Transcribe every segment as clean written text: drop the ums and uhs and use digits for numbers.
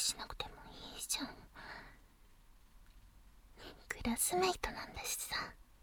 しなくてもいいじゃん。クラスメイトなんだしさ。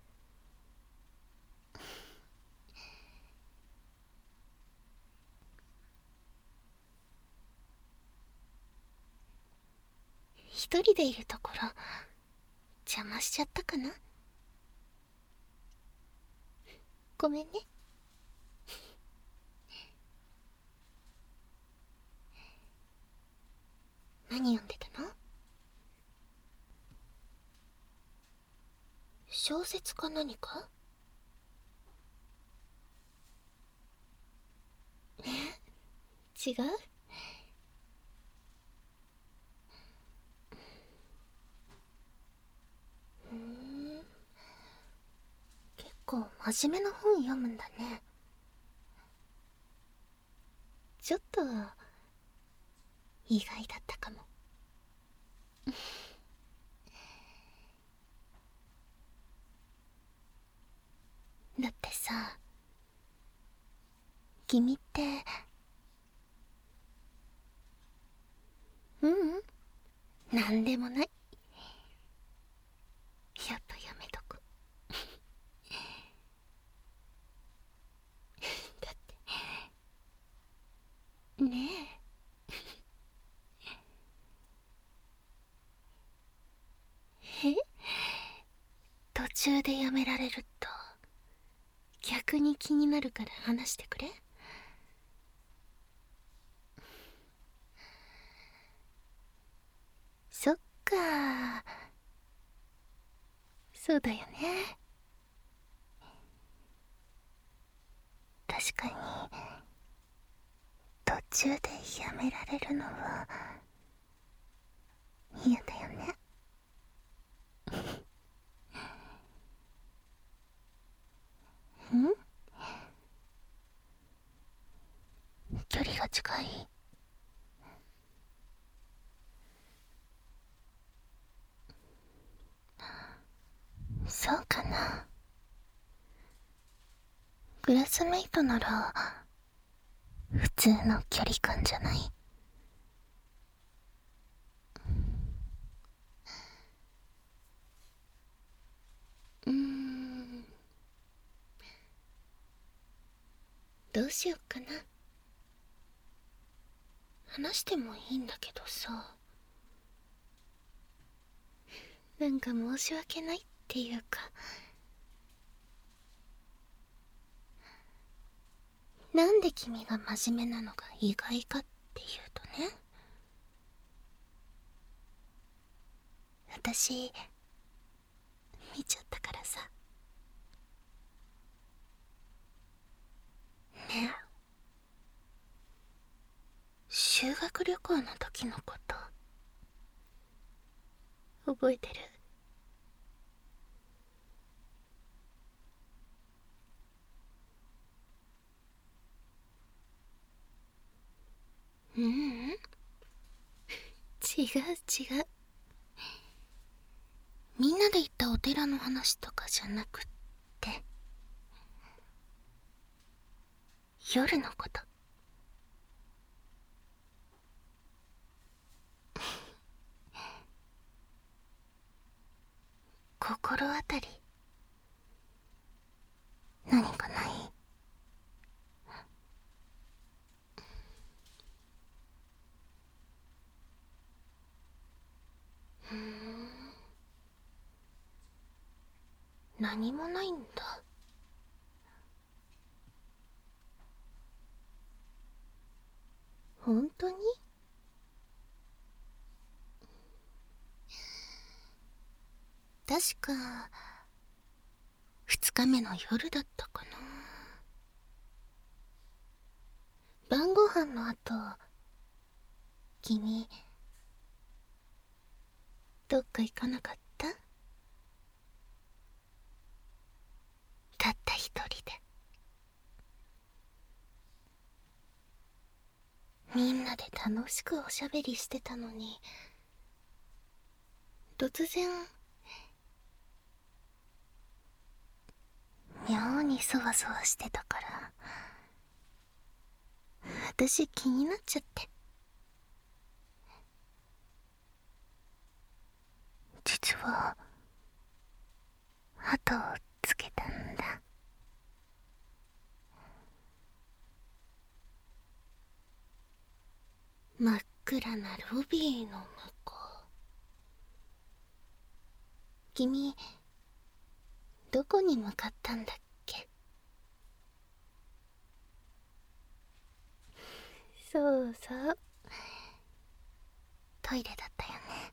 一人でいるところ邪魔しちゃったかな。ごめんね。何読んでたの？小説か何か？違う？結構真面目な本読むんだね。ちょっと意外だったかも。だってさ、君ってなんでもない。やっぱやめとく。だってねえ。途中でやめられると逆に気になるから話してくれ。そっか。そうだよね。確かに途中でやめられるのは嫌だよね。距離が近い？そうかな。クラスメイトなら普通の距離感じゃない？どうしよっかな。話してもいいんだけどさ、なんか申し訳ないっていうか、なんで君が真面目なのが意外かっていうとね、私見ちゃったからさ。ねえ、修学旅行の時のこと覚えてる？違う違う。みんなで行ったお寺の話とかじゃなくって、夜のこと。心当たり何かない？何もないんだ。本当に？確か二日目の夜だったかな。晩ご飯の後、君どっか行かなかった？たった一人で。みんなで楽しくおしゃべりしてたのに、突然妙にそわそわしてたから、私気になっちゃって。 ちは後をつけたんだ。真っ暗なロビーの向こう。君、どこに向かったんだっけ？そうそう、トイレだったよね。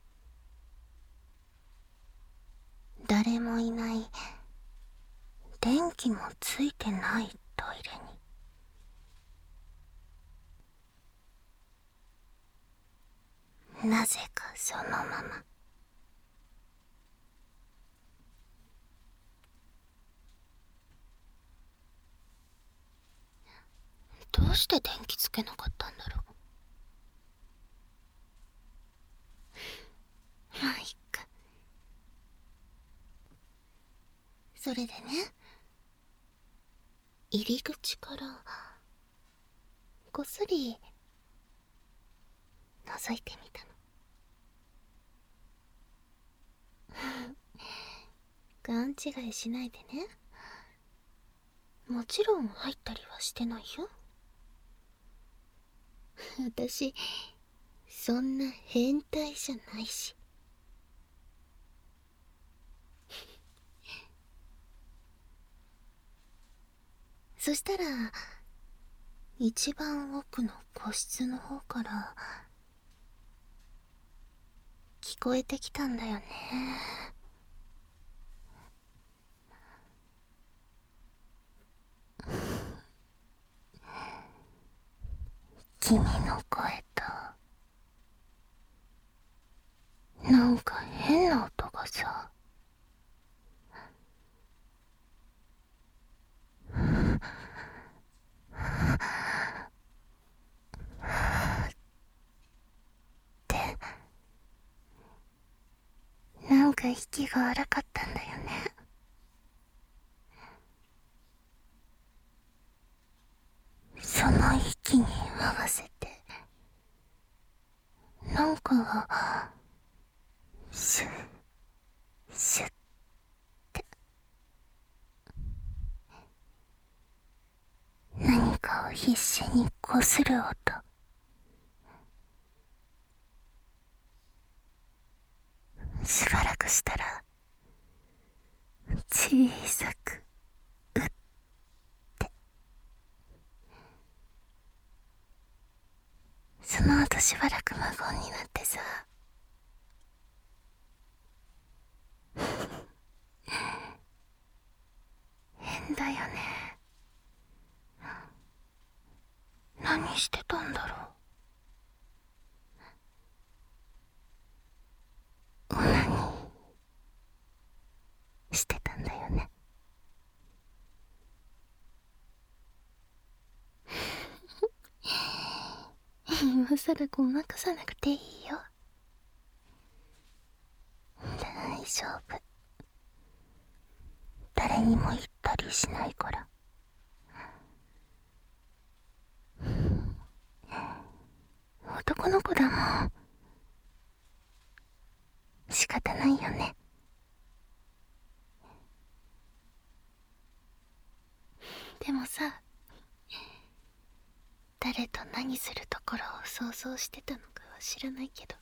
誰もいない、電気もついてないトイレに、なぜかそのまま。どうして電気つけなかったんだろう。まあいっか。それでね、入り口からこっそり覗いてみたの。勘違いしないでね。もちろん入ったりはしてないよ。私、そんな変態じゃないし。そしたら、一番奥の個室の方から聞こえてきたんだよね。君の声と、なんか変な音がさ。ってなんか息が荒かったんだよね。その息に合わせてなんかがシュッシュッって何かを必死にこする音。しばらくしたら小さくうってその後しばらく無言になってさ。変だよね。何してたんだろう。オナニーしてたんだよね。今さらごまかさなくていいよ。大丈夫。誰にも言ったりしないから。男の子だもん。仕方ないよね。でもさ、誰と何するところを想像してたのかは知らないけど、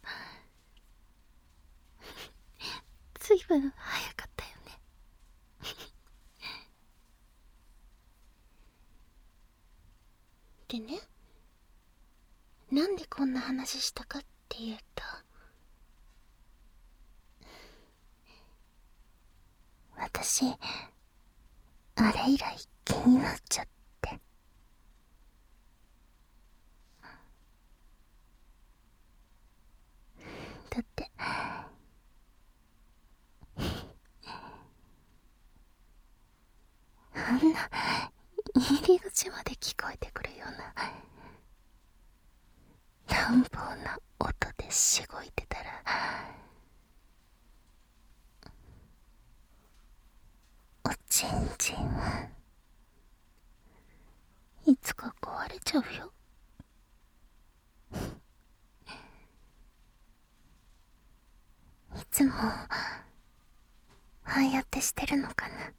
ずいぶん早かったよね。でね、なんでこんな話したかっていうと、私、あれ以来気になっちゃって。だってあんな入り口まで聞こえてくるような乱暴な音でしごいてたら、おちんちんいつか壊れちゃうよ。いつつもああやってしてるのかな。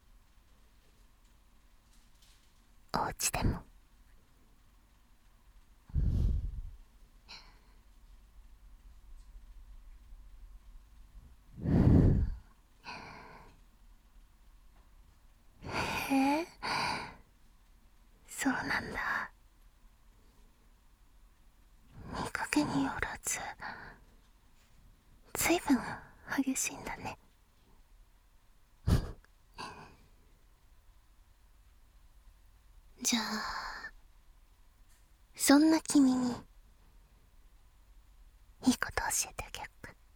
お家でも。へえ、そうなんだ。見かけによらずずいぶん激しいんだね。じゃあそんな君にいいこと教えてあげようか。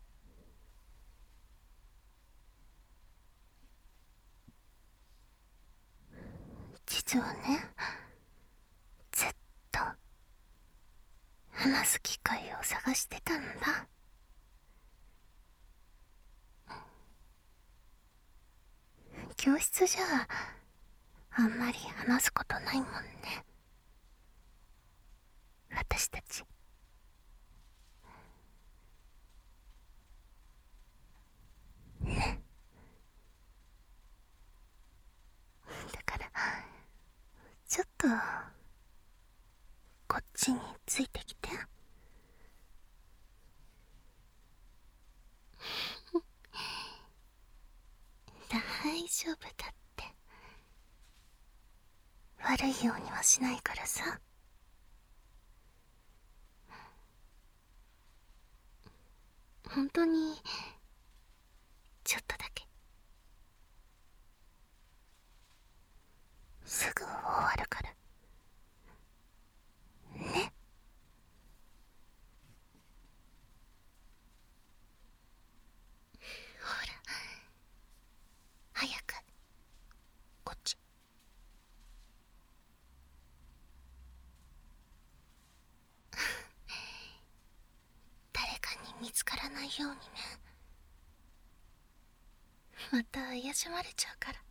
実はね、ずっと話す機会を探してたんだ。教室じゃあんまり話すことないもんね、私たち。ね。だからちょっとこっちについてきて。大丈夫だって。悪いようにはしないからさ。本当にちょっとだけ。すぐ終わるからね。ほら、早くこっち。誰かに見つからないようにね。また怪しまれちゃうから。